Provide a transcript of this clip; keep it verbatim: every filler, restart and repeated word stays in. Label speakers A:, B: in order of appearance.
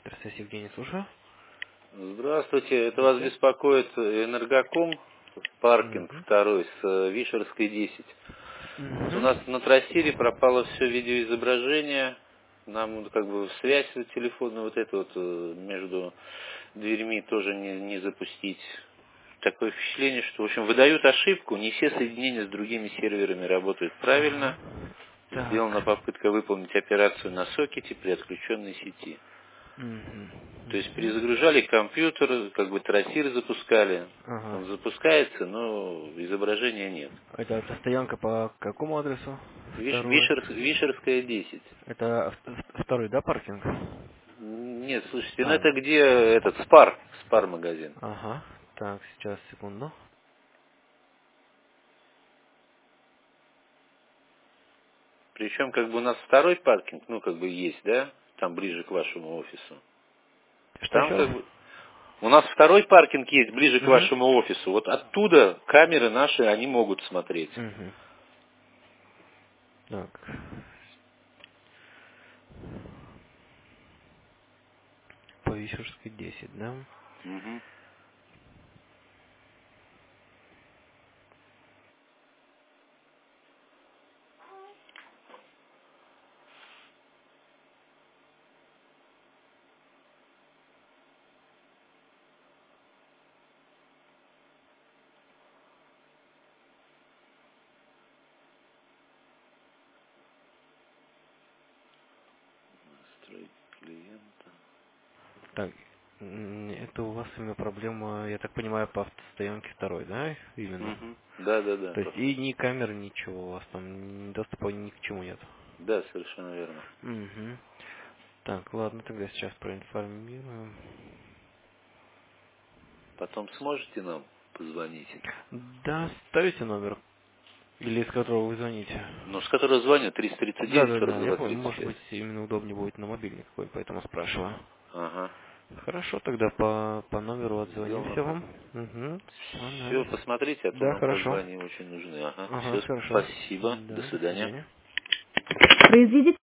A: Здравствуйте, Евгений, слушаю.
B: Здравствуйте, это вас
A: Здравствуйте.
B: беспокоит Энергоком, паркинг
A: Угу.
B: второй с э, Вишерской десять. Вот у
A: Угу.
B: нас на трассире пропало все видеоизображение, нам как бы связь телефонную вот эту вот э, между дверьми тоже не, не запустить. Такое впечатление, что, в общем, выдают ошибку, не все соединения с другими серверами работают
A: Ага.
B: правильно. Сделана
A: Так.
B: попытка выполнить операцию на сокете при отключенной сети.
A: Угу.
B: То есть
A: Угу.
B: перезагружали компьютер, как бы трассир запускали.
A: Ага.
B: Он запускается, но изображения нет.
A: Это, это стоянка по какому адресу?
B: Виш-
A: Второй.
B: Вишер- Вишерская десять.
A: Это в- в- второй, да, паркинг?
B: Нет, слушайте, ну
A: А,
B: это где этот Спар, Спар магазин.
A: ага. Так, сейчас, секунду.
B: Причем как бы у нас второй паркинг, ну как бы есть, да, там ближе к вашему офису.
A: Что
B: Там
A: еще раз?
B: как бы у нас второй паркинг есть ближе к
A: Угу.
B: вашему офису. Вот оттуда камеры наши, они могут смотреть.
A: Угу. Так. По Вишерской десять, да?
B: Мгм. Настройки клиента.
A: Так, м, это у вас именно проблема, я так понимаю, по автостоянке второй, да, именно?
B: Мгм. Да, да, да.
A: То есть и ни камер, ничего у вас там, ни доступа ни к чему нет.
B: Да, совершенно верно.
A: Угу. Так, ладно, тогда сейчас проинформируем.
B: Потом сможете нам позвонить?
A: Да, ставите номер, или из которого вы звоните.
B: Ну, с которого звонят триста тридцать
A: Да,
B: девять
A: да,
B: сорок
A: да, я
B: два
A: понял,
B: тридцать
A: может
B: пять.
A: быть, именно удобнее будет на мобильник какой, поэтому спрашиваю.
B: Ага.
A: Хорошо, тогда по, по номеру
B: Сделано
A: отзвонимся
B: так.
A: вам. Угу. Все,
B: Все,
A: да.
B: посмотрите, а то
A: Да,
B: нам как бы
A: хорошо.
B: они очень нужны. Ага.
A: Ага,
B: Все,
A: хорошо.
B: спасибо. До
A: Да, до
B: свидания.
A: свидания.
B: Произведите